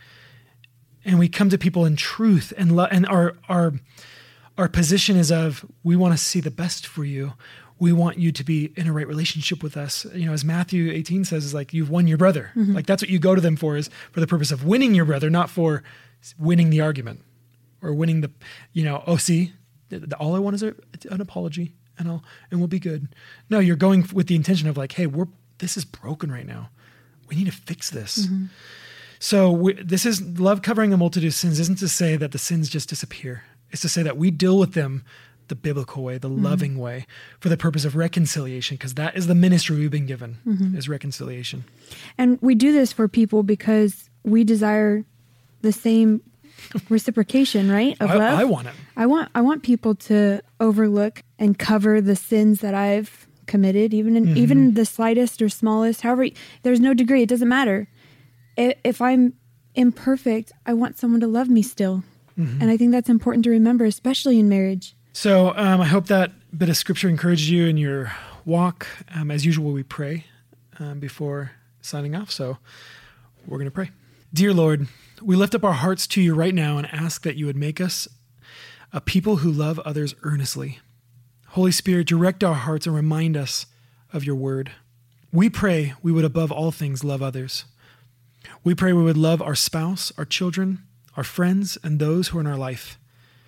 and we come to people in truth, and lo- and our, our, our position is of, we want to see the best for you. We want you to be in a right relationship with us. You know, as Matthew eighteen says, is like, you've won your brother. Mm-hmm. Like that's what you go to them for, is for the purpose of winning your brother, not for winning the argument or winning the, you know, oh, see, all I want is a, an apology and I'll, and we'll be good. No, you're going with the intention of like, hey, we're, this is broken right now. We need to fix this. Mm-hmm. So we, this is love covering a multitude of sins. Isn't to say that the sins just disappear. It's to say that we deal with them the biblical way, the mm-hmm. loving way, for the purpose of reconciliation, because that is the ministry we've been given, mm-hmm. is reconciliation. And we do this for people because we desire the same reciprocation, right? Of I, love. I want it. I want I want people to overlook and cover the sins that I've committed, even in, mm-hmm. even the slightest or smallest. However, there's no degree. It doesn't matter. If I'm imperfect, I want someone to love me still. Mm-hmm. And I think that's important to remember, especially in marriage. So um, I hope that bit of scripture encouraged you in your walk. Um, as usual, we pray um, before signing off. So we're going to pray. Dear Lord, we lift up our hearts to you right now and ask that you would make us a people who love others earnestly. Holy Spirit, direct our hearts and remind us of your word. We pray we would above all things love others. We pray we would love our spouse, our children, our friends, and those who are in our life.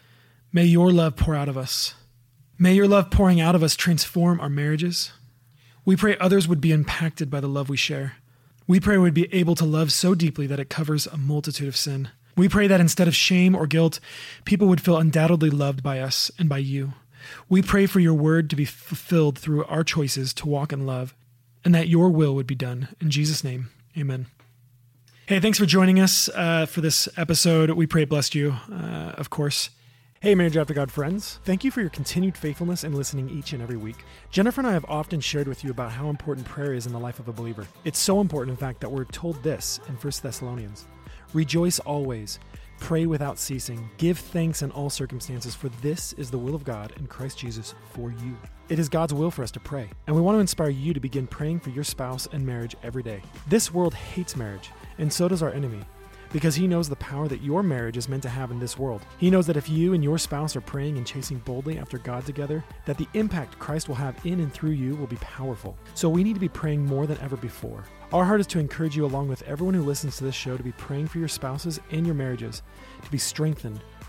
May your love pour out of us. May your love pouring out of us transform our marriages. We pray others would be impacted by the love we share. We pray we'd be able to love so deeply that it covers a multitude of sin. We pray that instead of shame or guilt, people would feel undoubtedly loved by us and by you. We pray for your word to be fulfilled through our choices to walk in love, and that your will would be done. In Jesus' name, amen. Hey, thanks for joining us uh, for this episode. We pray it blessed you, uh, of course. Hey, Marriage After God friends. Thank you for your continued faithfulness in listening each and every week. Jennifer and I have often shared with you about how important prayer is in the life of a believer. It's so important, in fact, that we're told this in First Thessalonians. Rejoice always, pray without ceasing, give thanks in all circumstances, for this is the will of God in Christ Jesus for you. It is God's will for us to pray, and we want to inspire you to begin praying for your spouse and marriage every day. This world hates marriage, and so does our enemy, because he knows the power that your marriage is meant to have in this world. He knows that if you and your spouse are praying and chasing boldly after God together, that the impact Christ will have in and through you will be powerful. So we need to be praying more than ever before. Our heart is to encourage you, along with everyone who listens to this show, to be praying for your spouses and your marriages, to be strengthened,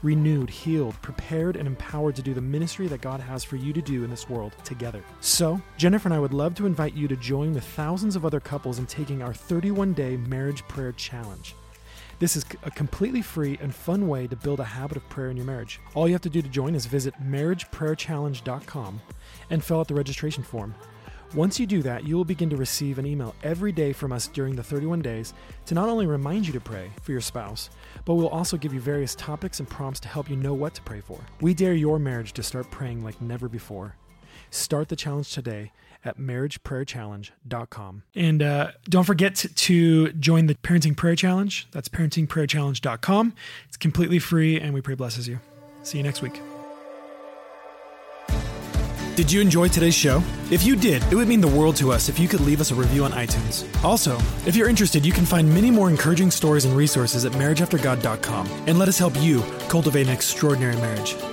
renewed, healed, prepared, and empowered to do the ministry that God has for you to do in this world together. So, Jennifer and I would love to invite you to join with thousands of other couples in taking our thirty-one day marriage prayer challenge. This is a completely free and fun way to build a habit of prayer in your marriage. All you have to do to join is visit marriage prayer challenge dot com and fill out the registration form. Once you do that, you will begin to receive an email every day from us during the thirty-one days to not only remind you to pray for your spouse, but we'll also give you various topics and prompts to help you know what to pray for. We dare your marriage to start praying like never before. Start the challenge today at marriage prayer challenge dot com. And uh, don't forget to, to join the Parenting Prayer Challenge. That's parenting prayer challenge dot com. It's completely free, and we pray blesses you. See you next week. Did you enjoy today's show? If you did, it would mean the world to us if you could leave us a review on iTunes. Also, if you're interested, you can find many more encouraging stories and resources at marriage after god dot com, and let us help you cultivate an extraordinary marriage.